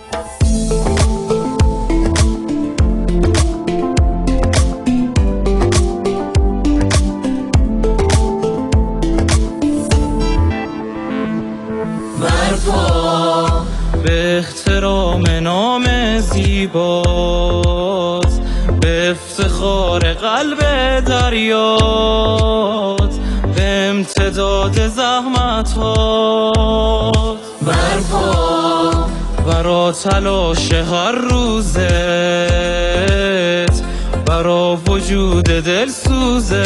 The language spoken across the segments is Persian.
به احترام نام زیبات، به افتخار قلب دریات، به امتداد زحمتات، برپا برا تلاش هر روزت، برا وجود دلسوزت،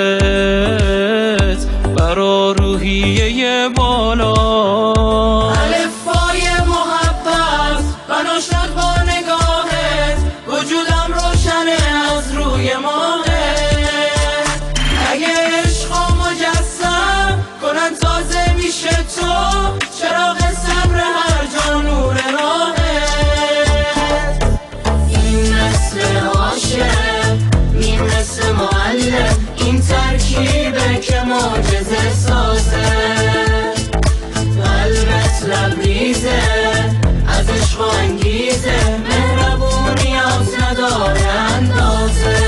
برا روحیه بالا. الفبای محبت بنا شد با نگاهت، وجودم روشنه از روی ماهت. اگه عشقا مجسم کنن تازه میشه تو، چراغ صبر هر جا نور راهت. این مثل عاشق، این مثل معلم، این ترکیبه که معجزه سازه. قلبت لبریزه از عشق و انگیزه، مهربونیات نداره اندازه.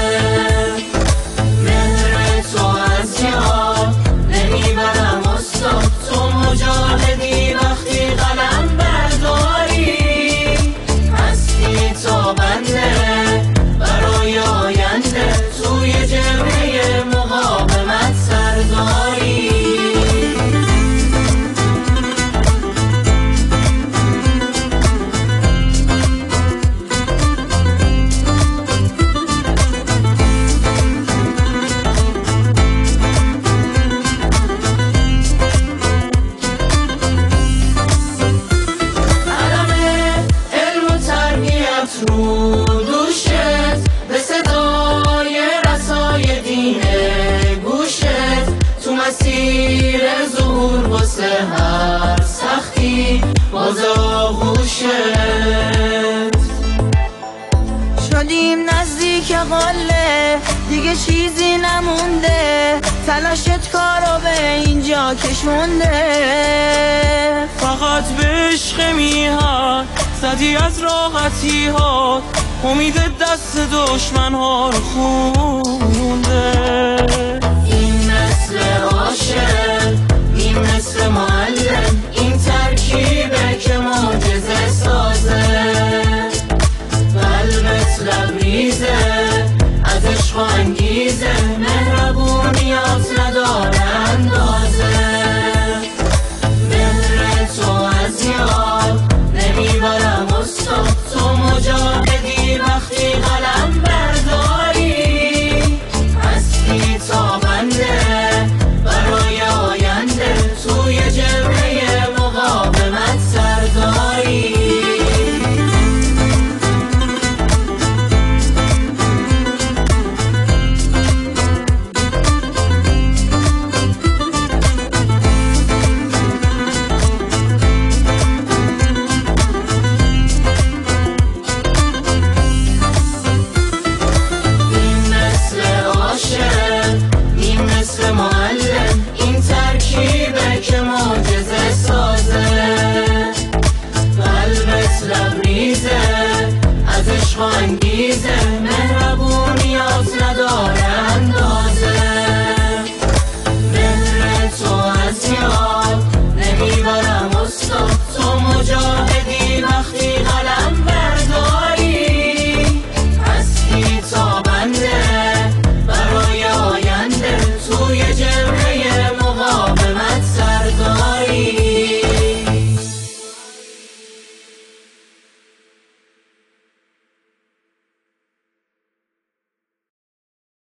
مهر تو از یاد نمیبرم استاد، تو مجاهدی وقتی قلم برداری. هستی تا بنده برای آینده، توی جبهه مقاومت سرداری. رو دوشت به صدای رسای دین گوشت، تو مسیر ظهور واسه هر سختی باز آغوشت. شدیم نزدیک قله دیگه چیزی نمونده، تلاشت کارو به اینجا کشونده. فقط به عشق میهن زدی از راحتی ها، امید دست دشمن ها رو خونده. این مثل عاشق، این مثل معلم، این ترکیبه که معجزه سازه. قلبت لبریزه از عشق و انگیزه، مهربونیات نداره اندازه. مهر تو از یاد نمیبرم استاد، تو مجاهدی وقتی قلم برداری. هستی تا بنده برای آینده، توی جبهه مقاومت سرداری. از عشق و انگیزه، مهربونیات نداره اندازه. مهر تو از یاد نمیبرم